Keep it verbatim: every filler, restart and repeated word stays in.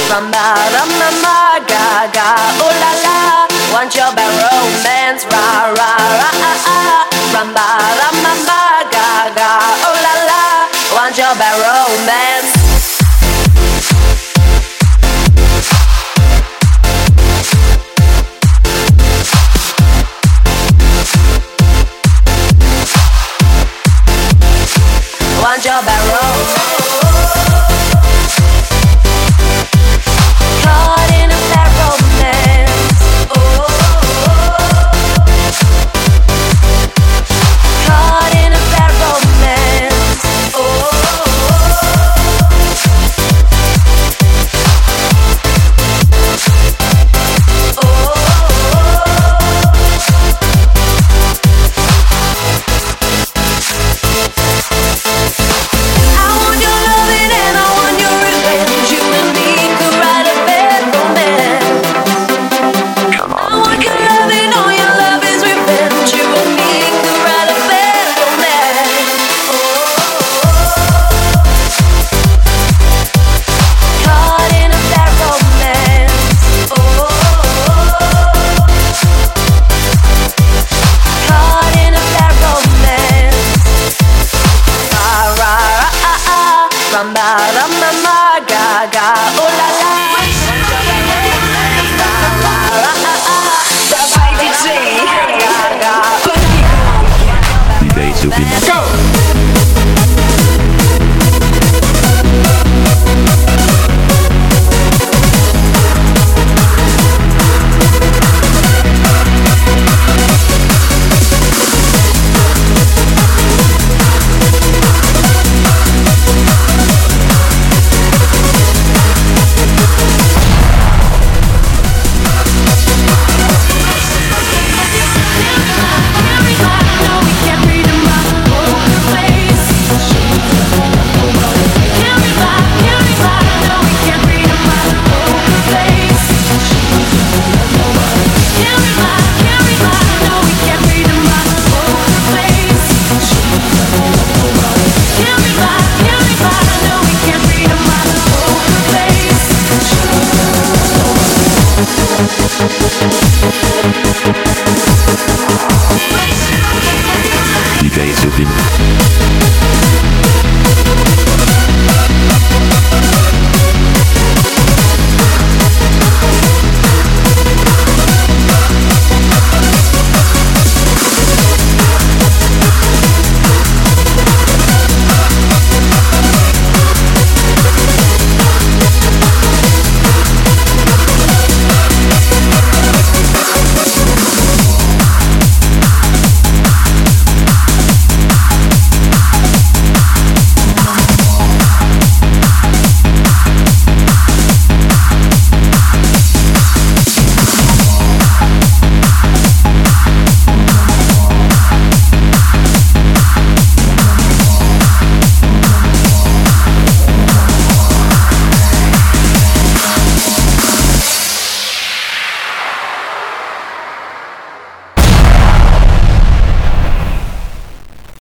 Rumba, rumba, ma, ga, ga, ooh la la. Want your bad romance, ra, ra, ra, ah, ah. Rumba, rumba, ma, ga, ga, ooh la la. Want your bad romance. Want your bad romance. Caught in a bad romance. Oh. Caught in a bad romance. Oh. Rumba, rumba, ma, ga, ga, ooh la la. D J Subin. Go! D J Subin.